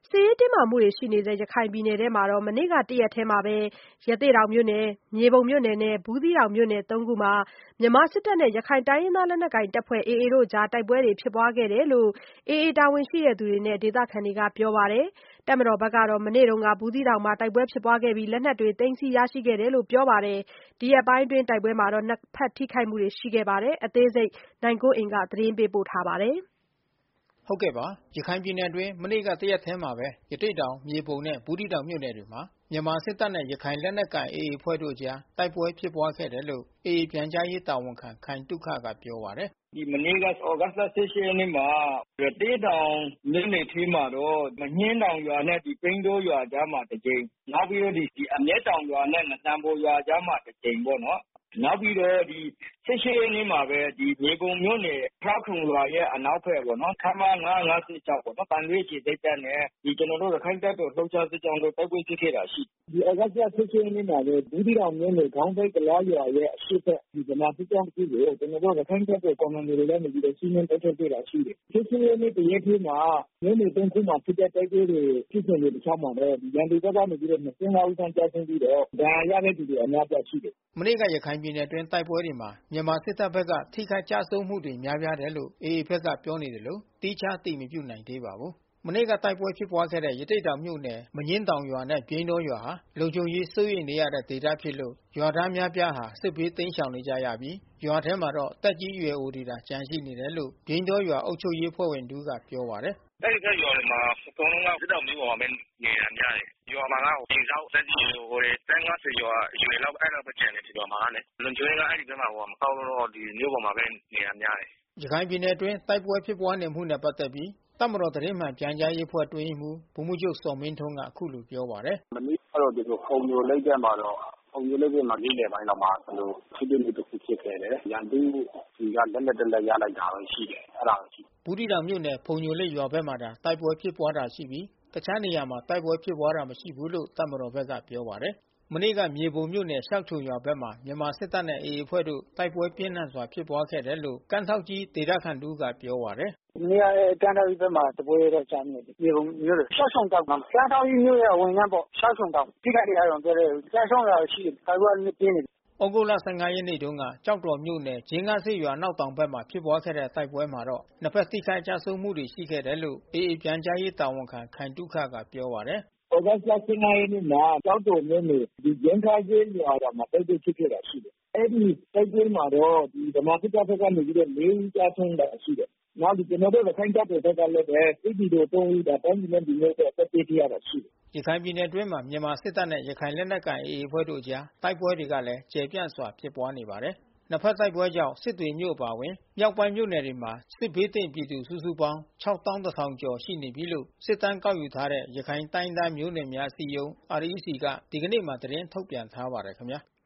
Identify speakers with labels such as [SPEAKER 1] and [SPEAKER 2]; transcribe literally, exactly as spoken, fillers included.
[SPEAKER 1] စစ်ရေးတင်းမာမှုတွေရှိနေတဲ့ရခိုင်ပြည်နယ်ထဲမှာမနေ့ကတရက်ထဲမှာပဲရသေ့တောင်မြို့နယ်မြေပုံမြို့နယ်နဲ့ဘူးသီးတောင်မြို့နယ်သုံးခုမှာမြန်မာစစ်တပ်နဲ့ရခိုင်တိုင်းရင်းသားလက်နက်ကိုင်တပ်ဖွဲ့ A A တို့အကြားတိုက်ပွဲတွေဖြစ်ပွားခဲ့တယ်လို့ A A တာဝန်ရှိသူတွေနဲ့ဒေသခံတွေကပြောပါတယ်။ တပ်မတော်ဘက်ကတော့မနေ့ကဘူးသီးတောင်မှာတိုက်ပွဲဖြစ်ပွားခဲ့ပြီးလက်နက်တွေသိမ်းဆည်းရရှိခဲ့တယ်လို့ပြောပါတယ်။ ဒီရက်ပိုင်းအတွင်းတိုက်ပွဲမှာနှစ်ဖက်ထိခိုက်မှုတွေရှိခဲ့ပါတယ်။ အသေးစိတ်နိုင်ကွန်းအိန်ကနေသတင်းပေးပို့ထားပါတယ်။
[SPEAKER 2] ဟုတ်ကဲ့ပါရခိုင်ပြည်နယ်အတွင်းမနေ့ကတရက်ထဲမှာပဲရသေ့တောင်မြေပုံနဲ့ဘူးသီးတောင်မြို့နယ်တွေမှာမြန်မာစစ်တပ်နဲ့ရခိုင်လက်နက်ကိုင် A A အဖွဲ့တို့အကြားတိုက်ပွဲဖြစ်ပွားခဲ့တယ်လို့ A A ပြန်ကြားရေးတာဝန်ခံခိုင်သုခကပြောပါတယ်
[SPEAKER 3] ။ဒီမနေ့ကသြဂုတ်လ ၁၈ ရက်နေ့မှာရသေ့တောင်မြို့နယ်ထဲမှာတော့မညှင်းတောင်ရွာနဲ့ပိန်းတောရွာကြားမှာတစ်ကြိမ်နောက်ပြီးတော့ဒီအမျက်တောင်ရွာနဲ့ငစံပေါ်ရွာကြားမှာတစ်ကြိမ်ပေါ့နော်။နောက်ပြီးတော့ဒီ၁၈ရက်နေ့မှာပဲဒီမြေပုံမြို့နယ်ဖျားခုံရွာရဲ့အနောက်ဘက်ပေါ့နော်ခမရ ၅၅၆ပေါ့နော်တန်ရွေးခြေစိတ်တပ်နဲ့ဒီကျွန်တော်တို့ရခိုင်တပ်တော်လှုပ်ရှားစစ်ကြောင်းတို့တိုက်ပွဲဖြစ်ခဲ့တာရှိတယ်။ဒီသြဂုတ်လ ၁၈ ရက်နေ့မှာပဲဘူးသီးတောင်မြို့နယ်ခေါင်းတိုက်တလားရွာရဲ့အရှေ့ဘက်ဒီဗမာစစ်ကြောင်းတစ်ခုကိုကျွန်တော်တို့ရခိုင်တပ်တော်ကွန်မန်ဒိုတွေလည်းနေပြီးတော့စီးနင်းတိုက်ခိုက်ခဲ့တာရှိတယ်။၁၈ရက်နေ့တရက်ထဲမှာမြို့နယ်သုံးခုမှာဖြစ်တဲ့တိုက်ပွဲတွေဖြစ်စဉ်တွေတခြားမှာတော့ဒီရန်သူဘက်ကနေပြီးတော့၂၅ဦးခန့်ကြာဆုံးပြီးတော့ဒဏ်ရာရတဲ့သူတွေအများပြားရှိတယ်
[SPEAKER 2] ။မနေ့ကရခိုင်ပြည်နယ်အတွင်းတိုက်ပွဲတွေမှာမြန်မာစစ်တပ်ဘက်ကထိခိုက်ကျဆုံးမှုတွေများပြားတယ်လို့ A A ဘက်ကပြောနေတယ်လို့သီးခြားအတည်မပြုနိုင်သေးပါဘူး။မနေ့ကတိုက်ပွဲဖြစ်ပွားခဲ့တဲ့ရသေ့တောင်မြို့နယ်မညှင်းတောင်ရွာနဲ့ပြိန်းတောရွာဟာလုံခြုံရေးစိုးရိမ်နေရတဲ့ဒေသဖြစ်လို့ရွာသားများပြားဟာစစ်ဘေးတိမ်းရှောင်နေကြရပြီးရွာထဲမှာတော့သက်ကြီးရွယ်အိုတွေသာကျန်ရှိနေတယ်လို့ပြိန်းတောရွာအုပ်ချုပ်ရေးအဖွဲ့ဝင်တဦးကပြောပါတယ်
[SPEAKER 3] ။အဲဒီဘက်ရွာတွေမှာအကုန်လုံးကစစ်တောင်မျိုးပေါ်မှာပဲနေတာများတယ်။ရွာမှာကအိမ်ဆောက်သက်ကြီးရွယ်အိုတွေအသက်၅၀ကျော်အရွယ်လောက်အဲ့လောက်ပဲကျန်တယ်ရွာမှာကလေ။လုံခြုံရေးကအဲဒီဘက်မှာမကောင်းတော့ဒီမျိုးပေါ်မှာပဲနေတာများတယ်
[SPEAKER 2] ။ရခိုင်ပြည်နယ်အတွင်းတိုက်ပွဲဖြစ်ပွားနေမှုနဲ့ပတ်သက်ပြီးတပ်မတော်သတင်းမှန်ပြန်ကြားရေးအဖွဲ့အတွင်းရေးမှူးဗိုလ်မှူးချုပ်ဇော်မင်းထွန်းကအခုလိုပြောပါတယ်
[SPEAKER 3] ။မနေ့ကတော့ဒီလိုပုံမျိုးလိုက်တဲ့မှာတော့ပုံမျိုးလိုက်တဲ့မှာနေ့လယ်ပိုင်းတော့မှဘယ်လိုဖြစ်ဖြစ်တစ်ခုဖြစ်ခဲ့တယ်။ရန်သူဒီကလက်လက်တက်လက်ရလိုက်တာပဲရှိတယ်။အဲ့ဒါပဲရှိတယ်
[SPEAKER 2] ။ဘူးသီးတောင်မြို့နယ်ဖုန်ညိုလိတ်ရွာဘက်မှာတာတိုက်ပွဲဖြစ်ပွားတာရှိပြီးတခြားနေရာမှာတိုက်ပွဲဖြစ်ပွားတာမရှိဘူးလို့တပ်မတော်ဘက်ကပြောပါတယ်။မနေ့ကမြေပုံမြို့နယ်ရှောက်ခြုံရွာဘက်မှာမြန်မာစစ်တပ်နဲ့ A A အဖွဲ့တို့တိုက်ပွဲပြင်းထန်စွာဖြစ်ပွားခဲ့တယ်လို့ကမ်းထောက်ကြီးဒေသခံတဦးကပြောပါတယ်
[SPEAKER 3] ။ဒီနေ့ကကမ်းထောက်ကြီးဘက်မှာတပွဲတော့ကြာနေတယ်။မြေပုံမြို့နယ်ရှောက်ခြုံတောင်မှာကမ်းထောက်ကြီးမြို့ရဲ့ဝင်ငန်းပေါ့ရှောက်ခြုံတောင်ထိခိုက်နေရတော့ပြောတယ်။ကြားဆောင်ရရှိတယ်။တိုက်ပွဲပြင်းနေတယ်
[SPEAKER 2] ။ဩဂုတ်လ ၁၅ ရက်နေ့တုန်းကကျောက်တော်မြို့နယ်ဂျင်းကားဆိပ်ရွာအနောက်တောင်ဘက်မှာဖြစ်ပွားခဲ့တဲ့တိုက်ပွဲမှာတော့နှစ်ဖက်ထိခိုက်ကျဆုံးမှုတွေရှိခဲ့တယ်လို့ A A ပြန်ကြားရေးတာဝန်ခံခိုင်သုခကပြောပါတယ်
[SPEAKER 3] ။သြဂုတ်လ ၁၅ ရက်နေ့မှာကျောက်တော်မြို့နယ်ဒီဂျင်းကားဆိပ်ရွာမှာတိုက်ပွဲဖြစ်ခဲ့တာရှိတယ်။အဲဒီတိုက်ပွဲမှာတော့ဒီဗမာစစ်တပ်ဘက်ကနေပြီးတော့၄ဦးကျဆုံးတာရှိတယ်။နောက်ဒီကျွန်တော်တို့ရခိုင်တပ်တော်ဘက်ကလည်းပဲစစ်တီတို့သုံးဦးဒါတိုင်းပြည်နဲ့ဒီမျိုးတော့တက်ပေးရတာရှိတယ်
[SPEAKER 2] ။ရခိုင်ပြည်နယ်အတွင်းမှာမြန်မာစစ်တပ်နဲ့ရခိုင်လက်နက်ကိုင် A A အဖွဲ့တို့အကြားတိုက်ပွဲတွေကလည်းကျယ်ပြန့်စွာဖြစ်ပွားနေပါတယ်။နှစ်ဖက်တိုက်ပွဲကြောင့်စစ်တွေမြို့အပါဝင်မြောက်ပိုင်းမြို့နယ်တွေမှာစစ်ဘေးသင့်ပြည်သူစုစုပေါင်း ခြောက်သောင်းတစ်ထောင်ကျော်ရှိနေပြီလို့စစ်တမ်းကောက်ယူထားတဲ့ရခိုင်တိုင်းရင်းသားမျိုးနွယ်များအစည်းအရုံး R E C ကဒီကနေ့မှာသတင်းထုတ်ပြန်ထားပါတယ်ခင်ဗျာ။